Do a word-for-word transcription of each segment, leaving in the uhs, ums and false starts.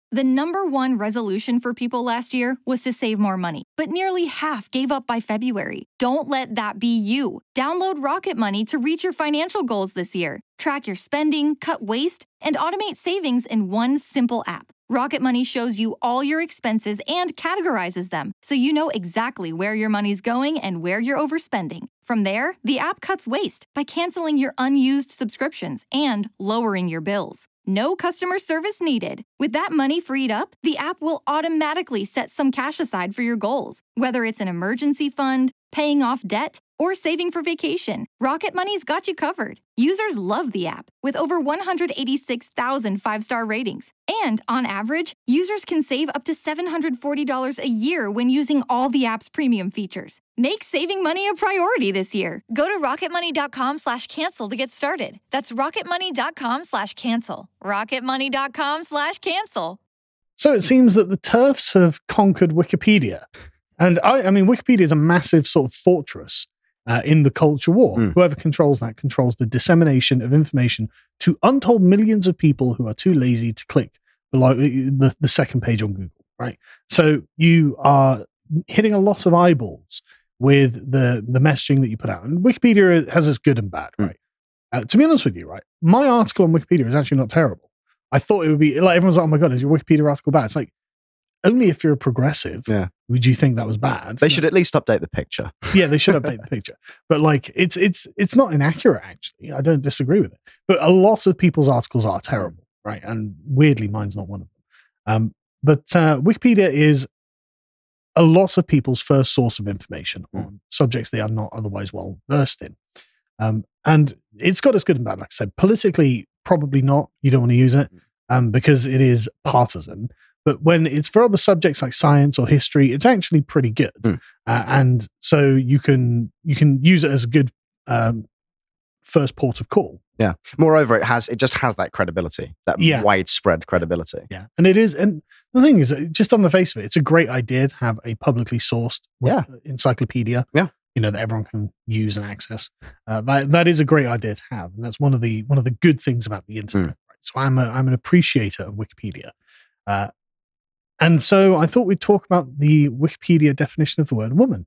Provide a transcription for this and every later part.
The number one resolution for people last year was to save more money, but nearly half gave up by February. Don't let that be you. Download Rocket Money to reach your financial goals this year. Track your spending, cut waste, and automate savings in one simple app. Rocket Money shows you all your expenses and categorizes them, so you know exactly where your money's going and where you're overspending. From there, the app cuts waste by canceling your unused subscriptions and lowering your bills. No customer service needed. With that money freed up, the app will automatically set some cash aside for your goals. Whether it's an emergency fund, paying off debt, or saving for vacation, Rocket Money's got you covered. Users love the app, with over one hundred eighty-six thousand five-star ratings. And on average, users can save up to seven hundred forty dollars a year when using all the app's premium features. Make saving money a priority this year. Go to rocketmoney.com slash cancel to get started. That's rocketmoney.com slash cancel. rocketmoney.com slash cancel. So it seems that the TERFs have conquered Wikipedia. And I, I mean, Wikipedia is a massive sort of fortress uh, in the culture war. Mm. Whoever controls that controls the dissemination of information to untold millions of people who are too lazy to click below the, the second page on Google, right? So you are hitting a lot of eyeballs with the, the messaging that you put out. And Wikipedia has its good and bad, right? Mm. Uh, to be honest with you, right, my article on Wikipedia is actually not terrible. I thought it would be, like, everyone's like, oh my God, is your Wikipedia article bad? It's like, only if you're a progressive yeah. would you think that was bad. They should at least update the picture. Yeah, they should update the picture. But like, it's it's it's not inaccurate, actually. I don't disagree with it. But a lot of people's articles are terrible, right? And weirdly, mine's not one of them. Um, but uh, Wikipedia is a lot of people's first source of information mm. on subjects they are not otherwise well versed in. Um, and it's got its good and bad. Like I said, politically, probably not. You don't want to use it um, because it is partisan. But when it's for other subjects like science or history, it's actually pretty good. Mm. Uh, and so you can you can use it as a good um, first port of call. Yeah. Moreover, it has it just has that credibility, that yeah. widespread credibility. Yeah. And it is, and the thing is, just on the face of it, it's a great idea to have a publicly sourced yeah. encyclopedia. Yeah. You know, that everyone can use and access. Uh, that that is a great idea to have, and that's one of the one of the good things about the internet. Mm. Right? So I'm a I'm an appreciator of Wikipedia. Uh, And so I thought we'd talk about the Wikipedia definition of the word woman.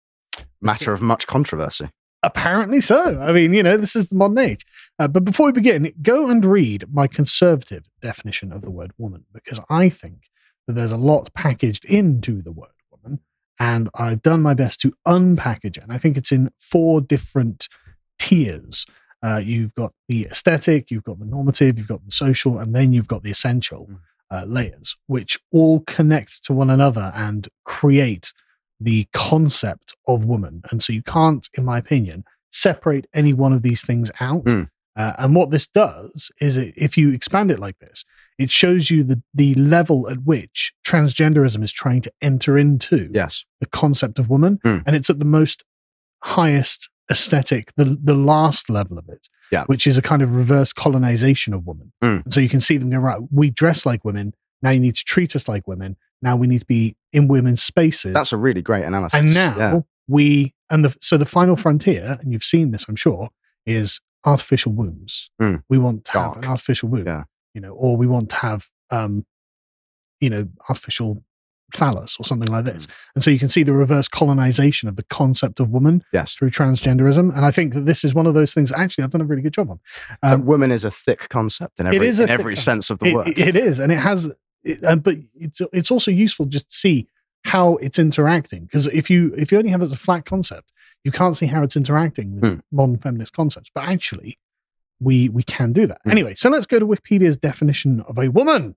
Matter of much controversy. Apparently so. I mean, you know, this is the modern age. Uh, but before we begin, go and read my conservative definition of the word woman, because I think that there's a lot packaged into the word woman, and I've done my best to unpackage it. And I think it's in four different tiers. Uh, you've got the aesthetic, you've got the normative, you've got the social, and then you've got the essential. Mm. Uh, layers, which all connect to one another and create the concept of woman. And so you can't, in my opinion, separate any one of these things out. Mm. Uh, and what this does is, it, if you expand it like this, it shows you the, the level at which transgenderism is trying to enter into yes. the concept of woman. Mm. And it's at the most highest aesthetic, the, the last level of it. Yeah. Which is a kind of reverse colonization of women. Mm. And so you can see them go, right, we dress like women. Now you need to treat us like women. Now we need to be in women's spaces. That's a really great analysis. And now yeah. we, and the, so the final frontier, and you've seen this, I'm sure, is artificial wombs. Mm. We want to Dark. have an artificial womb, yeah. you know, or we want to have, um, you know, artificial phallus or something like this. Mm. And so you can see the reverse colonization of the concept of woman yes. through transgenderism. And I think that this is one of those things, actually, I've done a really good job on. Um, woman is a thick concept in every, in every sense of the it, word. It, it is. And it has, it, uh, but it's it's also useful just to see how it's interacting. Because if you, if you only have it as a flat concept, you can't see how it's interacting with mm. modern feminist concepts. But actually, we, we can do that. Mm. Anyway, so let's go to Wikipedia's definition of a woman.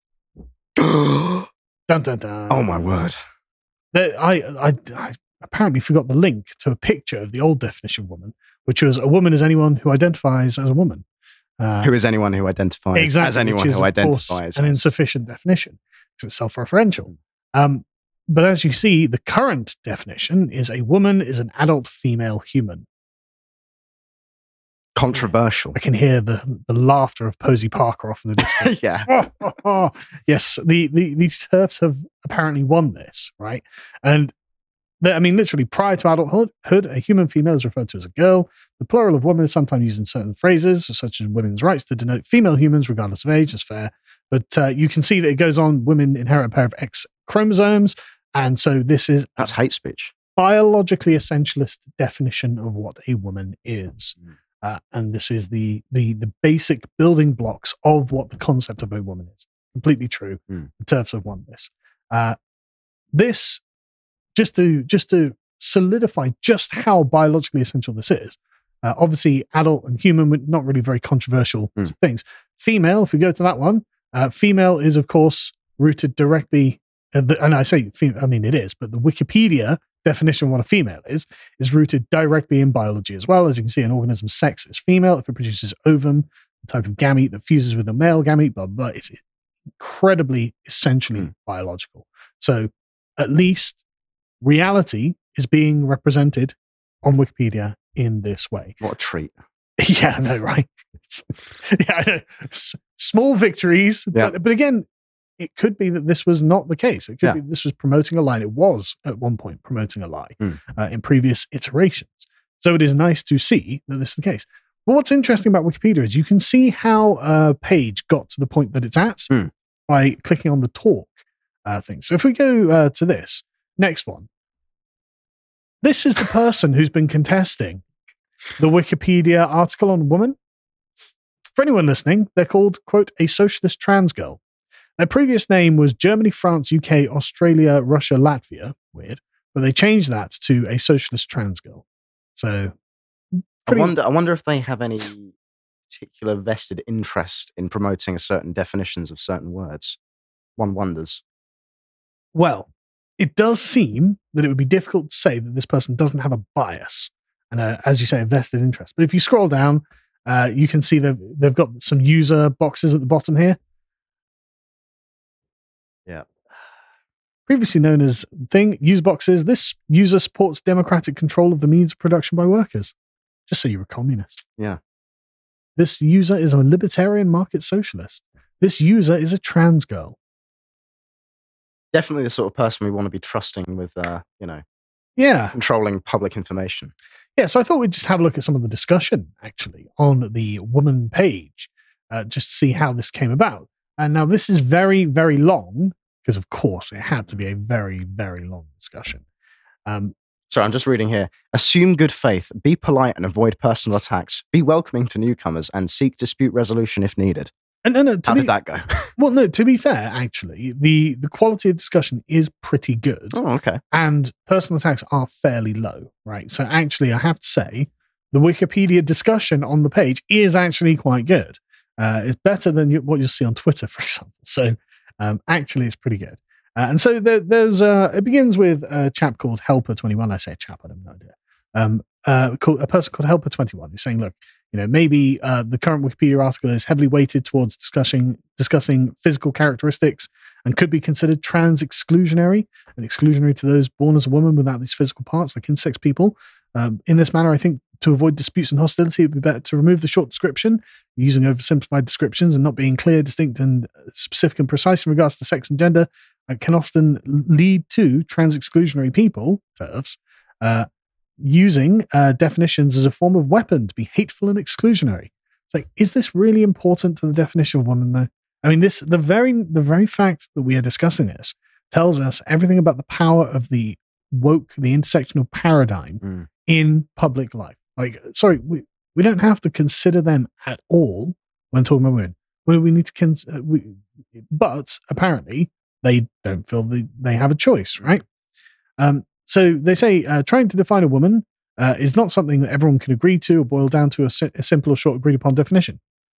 Dun, dun, dun. Oh my word! I, I I apparently forgot the link to a picture of the old definition of woman, which was a woman is anyone who identifies as a woman. Uh, who is anyone who identifies exactly, as anyone is, who identifies? An as... insufficient definition because it's self-referential. Um, but as you see, the current definition is a woman is an adult female human. Controversial. I can hear the, the laughter of Posey Parker off in the distance. yeah. Oh, oh, oh. Yes, the, the, the TERFs have apparently won this, right? And I mean, literally, prior to adulthood, a human female is referred to as a girl. The plural of woman is sometimes used in certain phrases, such as women's rights, to denote female humans, regardless of age. Is fair. But uh, you can see that it goes on, women inherit a pair of X chromosomes. And so this is... That's hate speech. Biologically essentialist definition of what a woman is. Mm. Uh, and this is the, the the basic building blocks of what the concept of a woman is. Completely true. Mm. The TERFs have won this. Uh, this, just to just to solidify just how biologically essential this is, uh, obviously adult and human, not really very controversial mm. things. Female, if we go to that one, uh, female is, of course, rooted directly, uh, the, and I say, fem- I mean it is, but the Wikipedia definition of what a female is, is rooted directly in biology as well. As you can see, an organism's sex is female if it produces ovum, the type of gamete that fuses with a male gamete, blah, blah, blah. It's incredibly, essentially mm. biological. So at least reality is being represented on Wikipedia in this way. What a treat. Yeah, I know, right? It's, yeah, I know. S- small victories. Yeah. But, but again, it could be that this was not the case. It could yeah. be this was promoting a lie. It was at one point promoting a lie mm. uh, in previous iterations. So it is nice to see that this is the case. But what's interesting about Wikipedia is you can see how a page got to the point that it's at mm. by clicking on the talk uh, thing. So if we go uh, to this next one, this is the person who's been contesting the Wikipedia article on woman. For anyone listening, they're called, quote, a socialist trans girl. Their previous name was Germany, France, U K, Australia, Russia, Latvia. Weird. But they changed that to a socialist trans girl. So, pretty... I wonder. I wonder if they have any particular vested interest in promoting certain definitions of certain words. One wonders. Well, it does seem that it would be difficult to say that this person doesn't have a bias and, a, as you say, a vested interest. But if you scroll down, uh, you can see that they've got some user boxes at the bottom here. Yeah. Previously known as thing, use boxes. This user supports democratic control of the means of production by workers. Just so you're a communist. Yeah. This user is a libertarian market socialist. This user is a trans girl. Definitely the sort of person we want to be trusting with, uh, you know, yeah, controlling public information. Yeah, so I thought we'd just have a look at some of the discussion, actually, on the woman page, uh, just to see how this came about. And now this is very, very long, because of course it had to be a very, very long discussion. Um, Sorry, I'm just reading here. Assume good faith, be polite and avoid personal attacks, be welcoming to newcomers, and seek dispute resolution if needed. And no, no, to How be, did that go? Well, no, to be fair, actually, the, the quality of discussion is pretty good. Oh, okay. And personal attacks are fairly low, right? So actually, I have to say, the Wikipedia discussion on the page is actually quite good. Uh, it's better than you, what you'll see on Twitter, for example. So um, actually, it's pretty good. Uh, and so there, there's uh, it begins with a chap called Helper twenty-one. I say a chap, I have no idea. Um, uh, called, a person called Helper twenty-one who's saying, look, you know, maybe uh, the current Wikipedia article is heavily weighted towards discussing discussing physical characteristics and could be considered trans exclusionary and exclusionary to those born as a woman without these physical parts, like intersex people. Um, in this manner, I think to avoid disputes and hostility, it would be better to remove the short description, using oversimplified descriptions and not being clear, distinct, and specific and precise in regards to sex and gender. It can often lead to trans exclusionary people, TERFs, uh, using uh, definitions as a form of weapon to be hateful and exclusionary. It's like, is this really important to the definition of woman, though? I mean, this the very the very fact that we are discussing this tells us everything about the power of the woke, the intersectional paradigm mm. in public life. Like, sorry, we, we don't have to consider them at all when talking about women. Well, we need to, cons- uh, we, but apparently they don't feel the, they have a choice, right? Um, so they say uh, trying to define a woman uh, is not something that everyone can agree to or boil down to a, si- a simple or short agreed upon definition.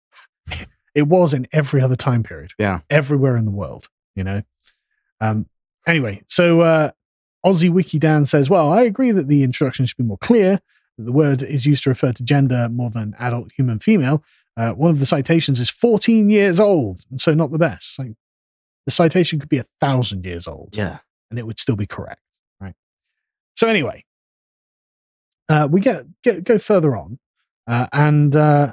It was in every other time period. Yeah. Everywhere in the world, you know? Um, anyway, so uh, Aussie Wiki Dan says, well, I agree that the introduction should be more clear, that the word is used to refer to gender more than adult, human, female. Uh, one of the citations is fourteen years old, and so not the best. Like, the citation could be a thousand years old. Yeah. And it would still be correct, right? So anyway, uh, we get, get go further on, uh, and uh,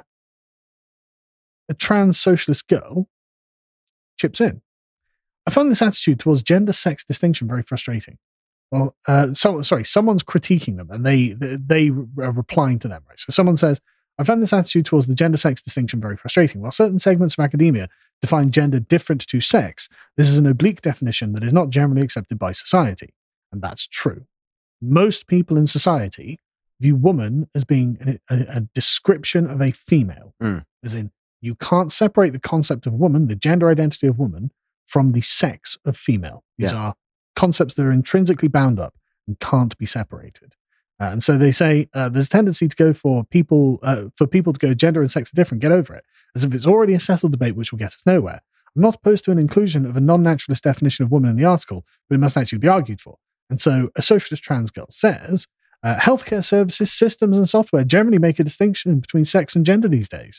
a trans socialist girl chips in. I find this attitude towards gender-sex distinction very frustrating. Well, uh, so, sorry, someone's critiquing them, and they they, they are replying to them, right? So someone says, I found this attitude towards the gender-sex distinction very frustrating. While certain segments of academia define gender different to sex, this is an oblique definition that is not generally accepted by society. And that's true. Most people in society view woman as being a, a, a description of a female. Mm. As in, you can't separate the concept of woman, the gender identity of woman, from the sex of female. These Yeah. are concepts that are intrinsically bound up and can't be separated. Uh, and so they say uh, there's a tendency to go for people uh, for people to go gender and sex are different, get over it, as if it's already a settled debate which will get us nowhere. I'm not opposed to an inclusion of a non-naturalist definition of woman in the article, but it must actually be argued for. And so a socialist trans girl says, uh, healthcare services, systems, and software generally make a distinction between sex and gender these days.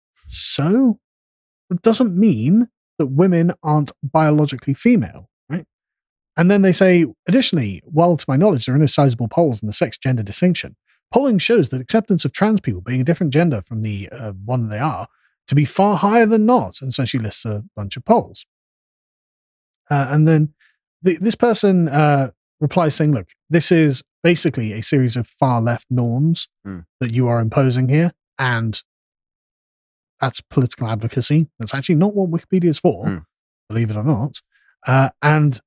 So it doesn't mean that women aren't biologically female, right? And then they say, additionally, while to my knowledge there are no sizable polls in the sex-gender distinction, polling shows that acceptance of trans people being a different gender from the uh, one they are to be far higher than not. And so she lists a bunch of polls. Uh, and then the, this person uh, replies saying, look, this is basically a series of far-left norms mm. that you are imposing here, and that's political advocacy. That's actually not what Wikipedia is for, mm. believe it or not. Uh, and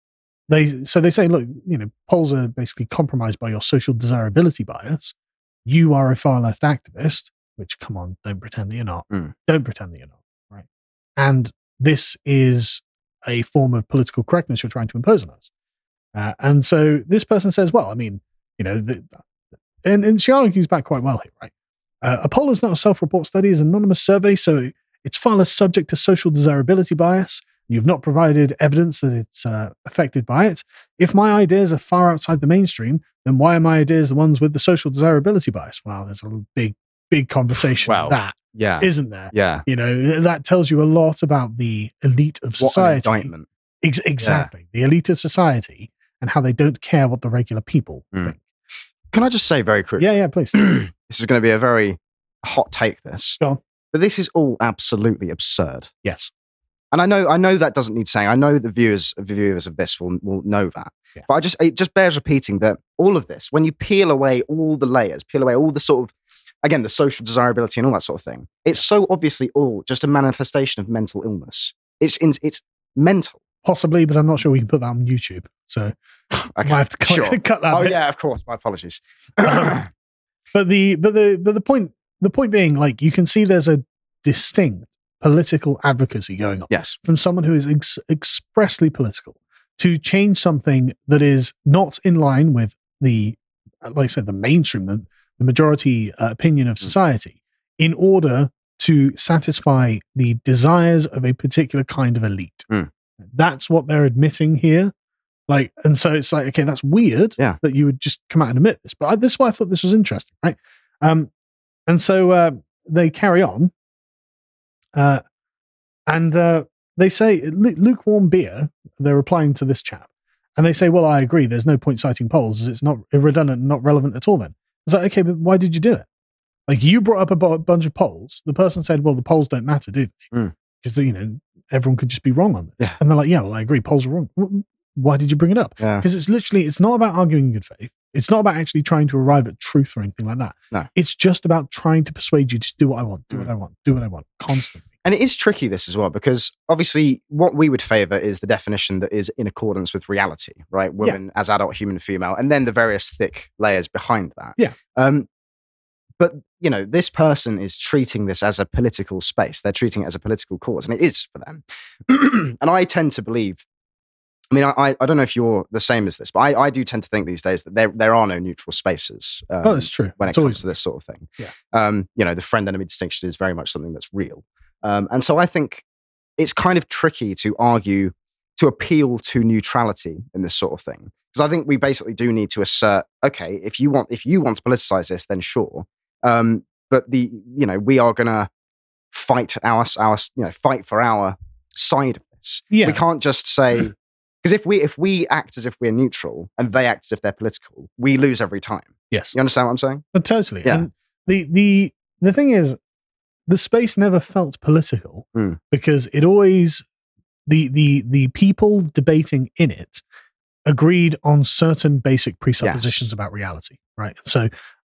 they so they say, look, you know, polls are basically compromised by your social desirability bias. You are a far-left activist, which, come on, don't pretend that you're not. Mm. Don't pretend that you're not, right? And this is a form of political correctness you're trying to impose on us. Uh, and so this person says, well, I mean, you know, the, and, and she argues back quite well here, right? Uh, a poll is not a self-report study, it's an anonymous survey, so it's far less subject to social desirability bias. You've not provided evidence that it's uh, affected by it. If my ideas are far outside the mainstream, then why are my ideas the ones with the social desirability bias? Well, there's a big, big conversation wow. with that, yeah. isn't there? Yeah. You know, that tells you a lot about the elite of society. What an indictment. Ex- exactly. Yeah. The elite of society and how they don't care what the regular people mm. think. Can I just say very quickly? Yeah, yeah, please. This is going to be a very hot take, this. Go on. But this is all absolutely absurd. Yes. And I know I know that doesn't need saying. I know the viewers the viewers of this will, will know that. Yeah. But I just it just bears repeating that all of this, when you peel away all the layers, peel away all the sort of, again, the social desirability and all that sort of thing, it's so obviously all just a manifestation of mental illness. It's in, it's mental. Possibly, but I'm not sure we can put that on YouTube. So okay, I have to cut, sure. cut that Oh bit. yeah, of course. My apologies. um, but the but the but the point the point being, like, you can see there's a distinct political advocacy going on. Yes. From someone who is ex- expressly political to change something that is not in line with the, like I said, the mainstream, the, the majority uh, opinion of society, mm. in order to satisfy the desires of a particular kind of elite. Mm. That's what they're admitting here. Like, and so it's like, okay, that's weird yeah. that you would just come out and admit this. But I, this is why I thought this was interesting, right? Um, and so uh, they carry on. Uh, and uh, they say, lukewarm beer, they're replying to this chap. And they say, well, I agree, there's no point citing polls. It's not redundant, not relevant at all then. It's like, okay, but why did you do it? Like, you brought up a b- bunch of polls. The person said, well, the polls don't matter, do they? Because, mm. you know, everyone could just be wrong on this. Yeah. And they're like, yeah, well, I agree, polls are wrong. Why did you bring it up? Because yeah. it's literally, it's not about arguing in good faith. It's not about actually trying to arrive at truth or anything like that. No. It's just about trying to persuade you to do what I want, do mm. what I want, do what I want, constantly. And it is tricky, this as well, because obviously what we would favor is the definition that is in accordance with reality, right? Women yeah. as adult, human, female, and then the various thick layers behind that. Yeah. Um, but, you know, this person is treating this as a political space. They're treating it as a political cause, and it is for them. And I tend to believe, I mean, I, I don't know if you're the same as this, but I, I do tend to think these days that there there are no neutral spaces. Um, oh, that's true. When it it's comes always to this sort of thing. Yeah. Um, you know, the friend-enemy distinction is very much something that's real. Um, and so I think it's kind of tricky to argue, to appeal to neutrality in this sort of thing. Because I think we basically do need to assert, okay, if you want, if you want to politicize this, then sure. Um, but the, you know, we are going to fight our, our, you know, fight for our side of this. Yeah. We can't just say, because if we, if we act as if we're neutral and they act as if they're political, we lose every time. Yes. You understand what I'm saying? But totally. Yeah. And the, the, the thing is, the space never felt political mm. because it always, the, the, the people debating in it agreed on certain basic presuppositions yes. about reality, right? So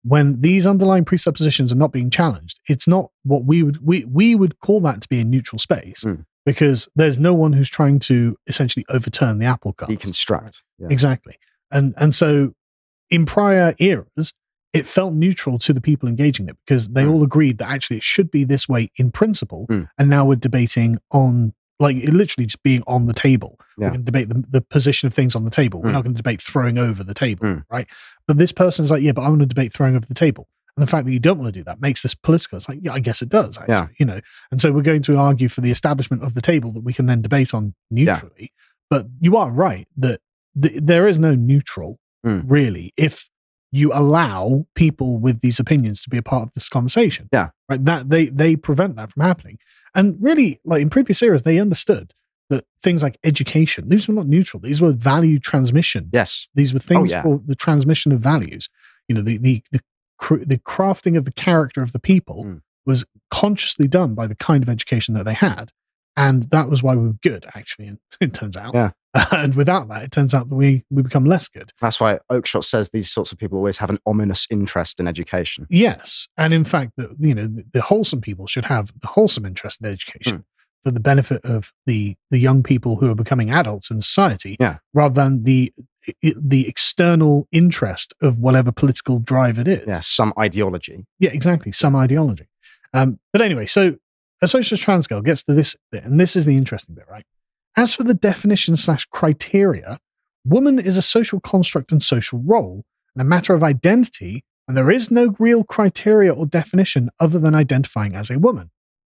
when these underlying presuppositions are not being challenged, it's not what we would we we would call that to be a neutral space Mm. because there's no one who's trying to essentially overturn the apple cart. Deconstruct. Yeah. Exactly. And and so in prior eras, it felt neutral to the people engaging it because they Mm. all agreed that actually it should be this way in principle. Mm. And now we're debating on, like, it literally just being on the table. Yeah. We're going to debate the, the position of things on the table. We're Mm. not going to debate throwing over the table, Mm. right? But this person's like, yeah, but I want to debate throwing over the table. And the fact that you don't want to do that makes this political. It's like, yeah, I guess it does, actually, Yeah. you know. And so we're going to argue for the establishment of the table that we can then debate on neutrally. Yeah. But you are right that th- there is no neutral, Mm. really, if you allow people with these opinions to be a part of this conversation. Yeah. Right. That they they prevent that from happening. And really, like in previous eras, they understood that things like education, these were not neutral. These were value transmission. Yes. These were things Oh, yeah. for the transmission of values. You know, the the the, cr- the crafting of the character of the people Mm. was consciously done by the kind of education that they had. And that was why we were good, actually, it turns out. Yeah. And without that, it turns out that we, we become less good. That's why Oakeshott says these sorts of people always have an ominous interest in education. Yes. And in fact, the, you know, the, the wholesome people should have the wholesome interest in education Mm. for the benefit of the, the young people who are becoming adults in society, Yeah. rather than the the external interest of whatever political drive it is. Yeah, some ideology. Yeah, exactly. Some ideology. Um, but anyway, so a socialist trans girl gets to this bit, and this is the interesting bit, right? As for the definition slash criteria, woman is a social construct and social role, and a matter of identity, and there is no real criteria or definition other than identifying as a woman.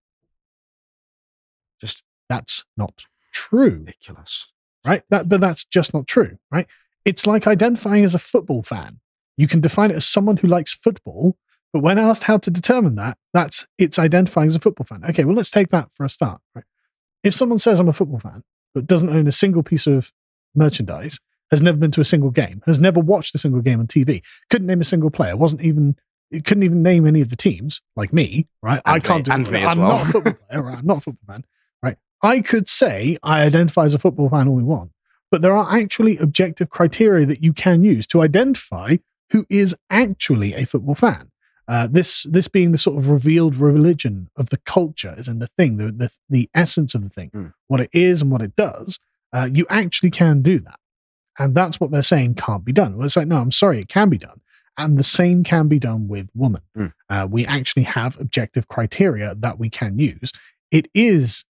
Just That's not true, ridiculous. right? That, but that's just not true, right? It's like identifying as a football fan. You can define it as someone who likes football, but when asked how to determine that, that's it's identifying as a football fan. Okay, well, let's take that for a start, right? If someone says I'm a football fan, but doesn't own a single piece of merchandise, has never been to a single game, has never watched a single game on T V, couldn't name a single player, wasn't even, it couldn't even name any of the teams, like me, right? And I can't me, do and it. me as I'm well. not a football player, right? I'm not a football fan, right? I could say I identify as a football fan all we want, but there are actually objective criteria that you can use to identify who is actually a football fan. Uh, this this being the sort of revealed religion of the culture, is in the thing, the, the the essence of the thing, Mm. what it is and what it does. Uh, you actually can do that, and that's what they're saying can't be done. Well, it's like, no, I'm sorry, it can be done, and the same can be done with woman. Mm. Uh, we actually have objective criteria that we can use. It is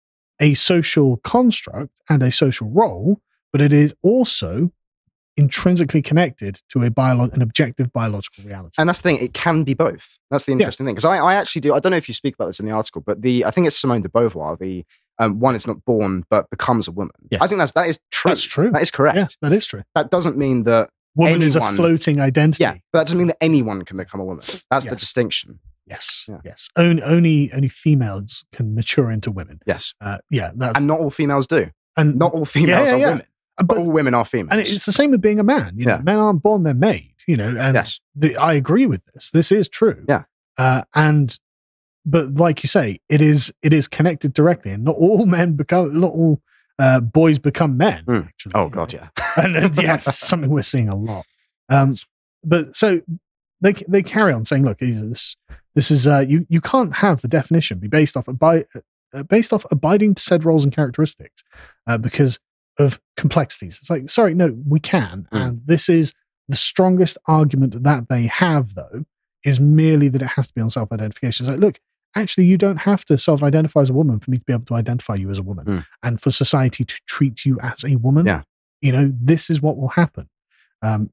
a social construct and a social role, but it is also intrinsically connected to a bio- an objective biological reality. And that's the thing, it can be both. That's the interesting thing. Because I, I actually do, I don't know if you speak about this in the article, but the I think it's Simone de Beauvoir, the um, one is not born but becomes a woman. Yes. I think that's that is true. That's true. That is correct. Yeah, that is true. That doesn't mean that Woman is a anyone- floating identity. yeah, but that doesn't mean that anyone can become a woman. That's the Yes. distinction. Yes. Yeah. Yes. Only, only only females can mature into women. Yes. Uh, yeah. That's, And not all females do. and Not all females yeah, are yeah. women. But, but, all women are females. and it's the same with being a man. You know, Yeah. men aren't born; they're made. You know, and yes. the, I agree with this. This is true. Yeah. Uh, and but like you say, it is it is connected directly, and not all men become, not all uh, boys become men. Mm. Actually, Oh you God, know. yeah. and, and yeah, it's something we're seeing a lot. Um, but so they they carry on saying, look, this this is uh, you you can't have the definition be based off abi- uh, based off abiding to said roles and characteristics uh, because of complexities. It's like, sorry, no, we can, Mm. and this is the strongest argument that they have, though, is merely that it has to be on self-identification. It's like, look, actually, you don't have to self-identify as a woman for me to be able to identify you as a woman, Mm. and for society to treat you as a woman. Yeah. You know, this is what will happen. Um,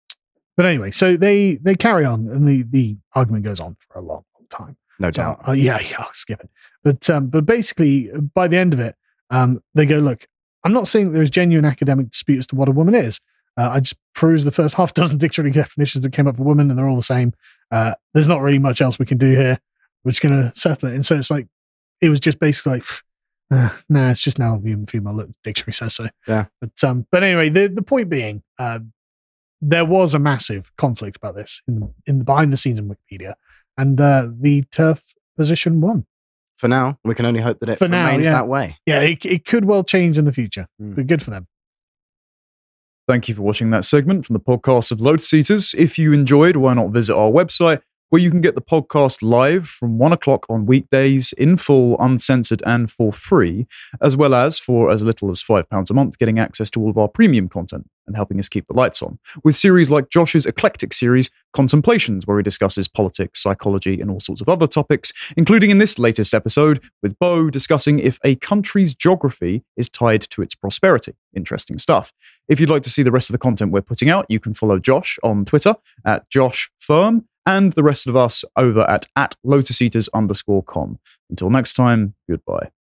but anyway, so they they carry on, and the the argument goes on for a long, long time. No So, doubt. uh, yeah, yeah, I'll skip it. But um, but basically, by the end of it, um, they go, look, I'm not saying that there's genuine academic dispute as to what a woman is. Uh, I just perused the first half dozen dictionary definitions that came up for women, and they're all the same. Uh, there's not really much else we can do here. We're just going to settle it. And so it's like, it was just basically like, uh, nah, it's just now human female. Look, the dictionary says so. Yeah. But um, but anyway, the the point being, uh, there was a massive conflict about this in the, in the behind the scenes in Wikipedia, and uh, the TERF position won. For now, we can only hope that it For now, remains yeah. that way. Yeah, it, it could well change in the future, Mm. but good for them. Thank you for watching that segment from the podcast of Lotus Eaters. If you enjoyed, why not visit our website, where you can get the podcast live from one o'clock on weekdays, in full, uncensored, and for free, as well as, for as little as five pounds a month, getting access to all of our premium content and helping us keep the lights on, with series like Josh's eclectic series, Contemplations, where he discusses politics, psychology, and all sorts of other topics, including in this latest episode, with Bo discussing if a country's geography is tied to its prosperity. Interesting stuff. If you'd like to see the rest of the content we're putting out, you can follow Josh on Twitter, at Josh Firm, and the rest of us over at, at lotuseaters underscore com. Until next time, goodbye.